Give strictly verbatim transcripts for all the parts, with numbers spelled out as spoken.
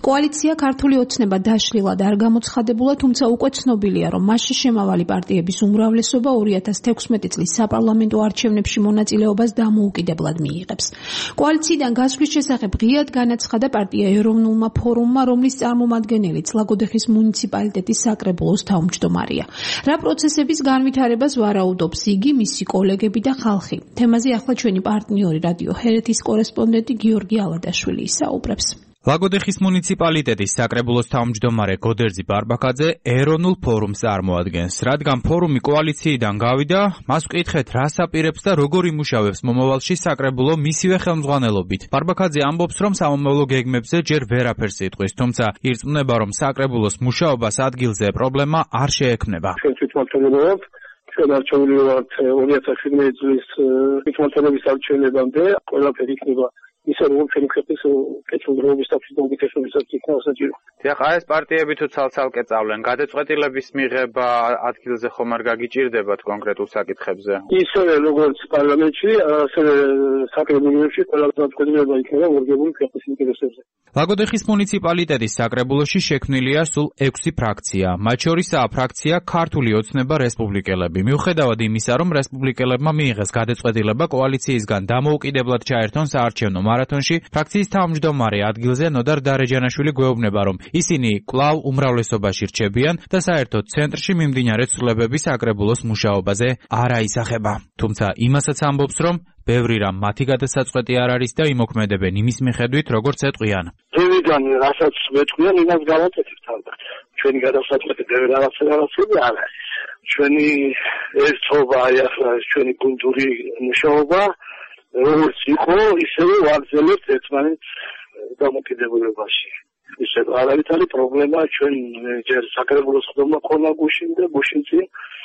კოალიცია ქართული ოცნება დაშლილად არ გამოცხადებულა, თუმცა უკვე ცნობილია, რომ მასში შემავალი პარტიების უმრავლესობა ორი ათას თექვსმეტი წლის საპარლამენტო არჩევნებში მონაწილეობას დამოუკიდებლად მიიღებს. კოალიციიდან გასვლის შესახებ ღიად განაცხადა პარტია ეროვნულმა ფორუმმა, რომლის წარმომადგენელიც ლაგოდეხის მუნიციპალიტეტის საკრებულოს თავმჯდომარია. რა პროცესების განვითარებას ვარაუდობს იგი, მისი კოლეგები და ხალხი. თემაზე ახლა ჩვენი პარტნიორი რადიო ჰერეთის კორესპონდენტი გიორგი ალადაშვილი ისაუბრებს. ლაგოდეხის მუნიციპალიტეტის საკრებულოს თავმჯდომარე გოდერძი ბარბაკაძე ეროვნულ ფორუმს წარმოადგენს. რადგან ფორუმი კოალიციიდან გავიდა, მას ვკითხეთ, რას აპირებს და როგორ იმუშავებს მომავალში საკრებულო მისივე ხელმძღვანელობით. ბარბაკაძე ამბობს, რომ სამომავლო გეგმებზე ჯერ ვერაფერს იტყვის, თუმცა ირწმუნება, რომ საკრებულოს მუშაობას ადგილზე პრობლემა არ შეექმნება. ჩვენ არჩეული ვართ ორი ათას შვიდმეტი წლის თვითმმართველობის არჩევნებამდე, ყველაფერი იქნება ისე რომ ჩვენ ქვეყნის კეთილდღეობის და ფიზიოლოგიურ იქნება საჭირო. დიახ, ეს პარტიები თუ ცალ-ცალკე წავლენ, გადაწყვეტილების მიღება ადგილზე ხომ არ გაგიჭირდებათ კონკრეტულ საკითხებზე? ისევე როგორც პარლამენტში, ასევე საკრებულოში ყველა გადაწყვეტილება იქნება მორგებული ქვეყნის ინტერესებზე. ლაგოდეხის მუნიციპალიტეტის საკრებულოში შექმნილია სულ ექვსი ფრაქცია. მათ შორისაა ფრაქცია ქართული ოცნება რესპუბლიკელები. მიუხედავად იმისა, რომ რესპუბლიკელებმა მიიღეს გადაწყვეტილება კოალიციისგან დამოუკიდებლად ჩაერთონ საარჩევნო მარათონში, ფრაქციის თავმჯდომარე ადგილზე ნოდარ დარეჯანაშვილი გვეუბნება, რომ ისინი კვლავ უმრავლესობაში რჩებიან და საერთოდ ცენტრში მიმდინარე ცვლილებები საკრებულოს მუშაობაზე არ აისახება. თუმცა იმასაც ამბობს, რომ ბევრი რამ მათი გადასაწყვეტი არ არის და იმოქმედებენ იმის მიხედვით, როგორც ეტყვიან. დევიდან რასაც მეტყვიან, იმას გავაკეთებთ ალბათ. ჩვენი გადასაწყვეტი ბევრი რაღაცები არ არის. ჩვენი ერთობა, აი ახლა ჩვენი კულტურის მუშაობა როგორც იყო, ისევე ვაგრძელებთ ერთმანეთს დამოკიდებულებაში. ისე არავით არის პრობლემა, ჩვენ ჯერ საკრებულოს ხდომა ქონა გუშინ და გუშინ წინ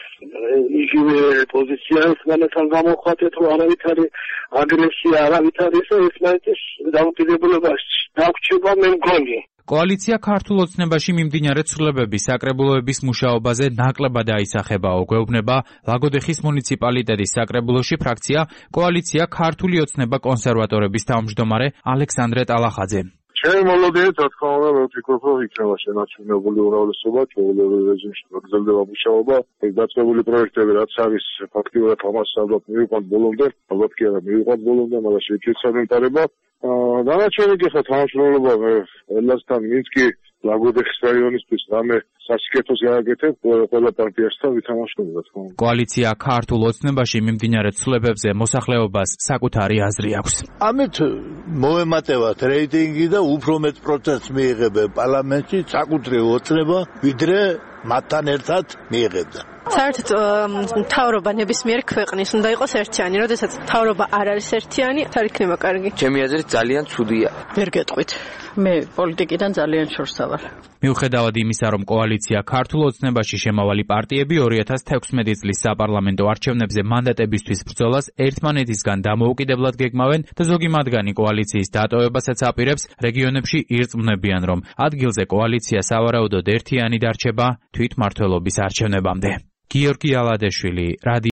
იგივე პოზიცია ერთმანეთთან გამოხვდეთ, რომ არავით არის აგრესია, არავით არის ერთმანეთის დამოკიდებულებაში დაგვრჩება მე მგონი. კოალიცია ქართულ ოცნებაში მიმდინარე ცვლილებების საკრებულოების მუშაობაზე ნაკლებად აისახებაო, გვეუბნება ლაგოდეხის მუნიციპალიტეტის საკრებულოში ფრაქცია კოალიცია ქართული ოცნება კონსერვატორების თავმჯდომარე ალექსანდრე ტალახაძე. ჩვენ მოლოდინეთ, რა თქმა უნდა, მე ვფიქრობ, რომ იქნება შენარჩუნებული უმრავლესობა, ჩვეულებრივ რეჟიმში გრძელდება მუშაობა, ეს დაწყებული პროექტები, რაც არის ფაქტიურად ამას ალბათ მივიყვანთ ბოლომდე, ალბათ კი არა მივიყვანთ ბოლომდე, მაგრამ შეგვიძლია დამყარება. დანარჩენი კი ხო თანამშრომლობა ელასთან მინსკი ლაგოდეხის რაიონისთვის რამე სასიკეთოს გააკეთებ ყველა პარტიასთან ვითამაშრომლობ. კოალიცია ქართულ ოცნებაში მიმდინარე ცვლილებებზე მოსახლეობას საკუთარი აზრი აქვს. ამით მოემატებათ რეიტინგი და უფრო მეტ პროცენტს მიიღებენ პარლამენტში საკუთრივ ოცნება, ვიდრე მათთან ერთად მიიღებდა. საერთოდ მთავრობა ნებისმიერ ქვეყნის უნდა იყოს ერთიანი, როდესაც მთავრობა არ არის ერთიანი, არ იქნება კარგი. ჩემი აზრით ძალიან ცუდია. ვერ გეტყვით. მე პოლიტიკიდან ძალიან შორსა ვარ. მიუხედავად იმისა, რომ კოალიცია ქართულ ოცნებაში შემავალი პარტიები ორი ათას თექვსმეტი წლის საპარლამენტო არჩევნებზე მანდატებისთვის ბრძოლას ერთმანეთისგან დამოუკიდებლად გეგმავენ და ზოგი მათგანი კოალიციის დატოვებასაც აპირებს, რეგიონებში ირწმუნებიან, რომ ადგილზე კოალიცია სავარაუდოდ ერთიანი დარჩება თვითმმართველობის არჩევნებამდე. გიორგი ალადაშვილი,